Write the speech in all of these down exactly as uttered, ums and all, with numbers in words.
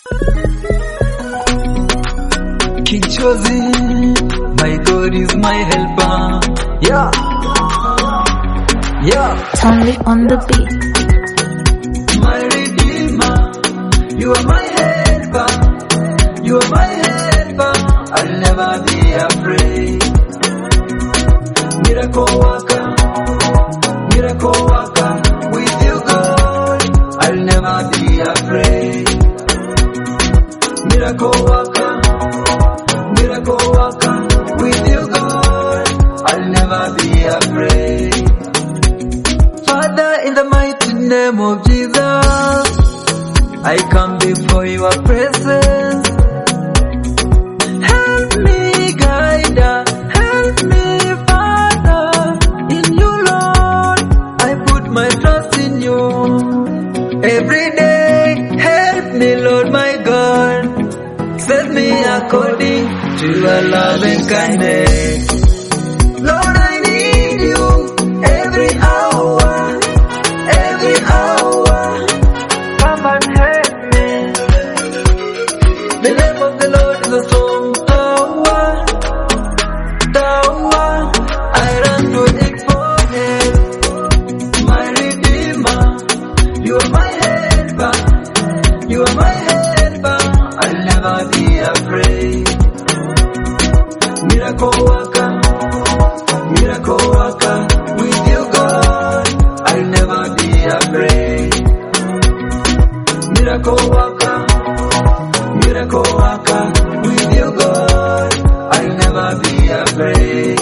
King Chozi, my God is my helper. Yeah, yeah. Only on the beat. My Redeemer, you are my helper. You are my helper. I'll never be afraid. Miracle worker, miracle worker. With you, God, I'll never be afraid. Miracle worker, miracle worker. With you, God, I'll never be afraid. Father, in the mighty name of Jesus, I come before your presence. Help me, guide, help me, Father. In you, Lord, I put my trust in you. Every day, help me, Lord, my God. Save me according to your love and kindness. Lord, I need you every hour, every hour. Come and help me. The name of the Lord is a strong tower, tower. I run to it for help. My Redeemer, you are my helper, you are my helper. I'll never be afraid. Miracle worker, miracle worker. With you, God, I'll never be afraid. Miracle worker, miracle worker. With you, God, I'll never be afraid.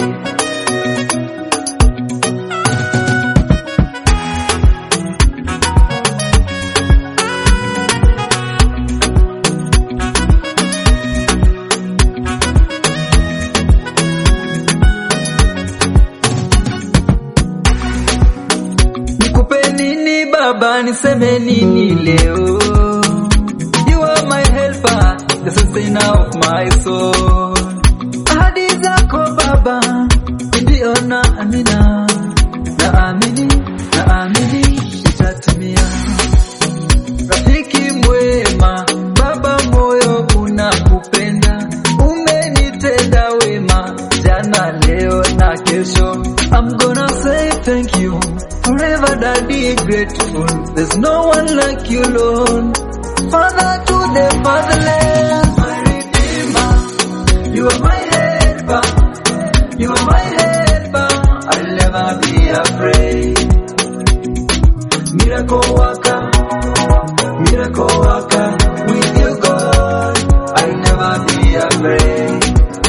Nini Baba, niseme nini leo? You are my helper, the sustainer of my soul. Ahadi zako Baba, ndio naamina, naamini, naamini itatimia. Rafiki mwema, Baba, moyo unakupenda, umenitenda wema, jana, leo na kesho. I'm gonna say thank you forever, Daddy, grateful. There's no one like you, Lord. Father to the fatherless, my Redeemer, you are my helper, you are my helper. I'll never be afraid. Miracle worker, miracle worker. With you, God, I'll never be afraid.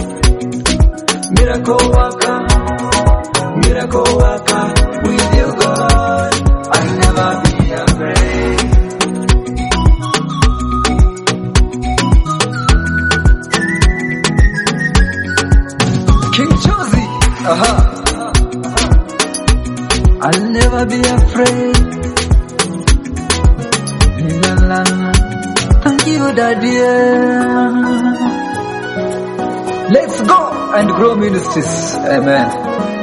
Miracle worker, miracle worker. With you, God, I'll never be afraid. King Chozi, aha, I'll never be afraid. La la la, thank you, Daddy. Let's go and grow ministries, amen.